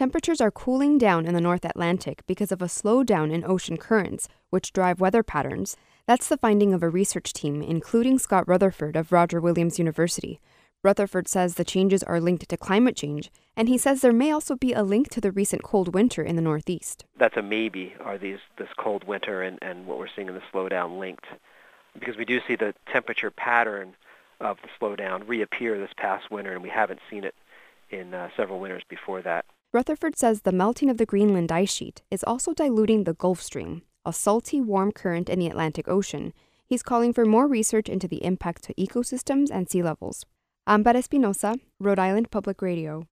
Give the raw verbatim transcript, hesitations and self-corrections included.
temperatures are cooling down in the North Atlantic because of a slowdown in ocean currents, which drive weather patterns. That's the finding of a research team, including Scott Rutherford of Roger Williams University. Rutherford says the changes are linked to climate change, and he says there may also be a link to the recent cold winter in the Northeast. That's a maybe, are these this cold winter and, and what we're seeing in the slowdown linked? Because we do see the temperature pattern of the slowdown reappear this past winter, and we haven't seen it in uh, several winters before that. Rutherford says the melting of the Greenland ice sheet is also diluting the Gulf Stream, a salty, warm current in the Atlantic Ocean. He's calling for more research into the impact to ecosystems and sea levels. Amber Espinosa, Rhode Island Public Radio.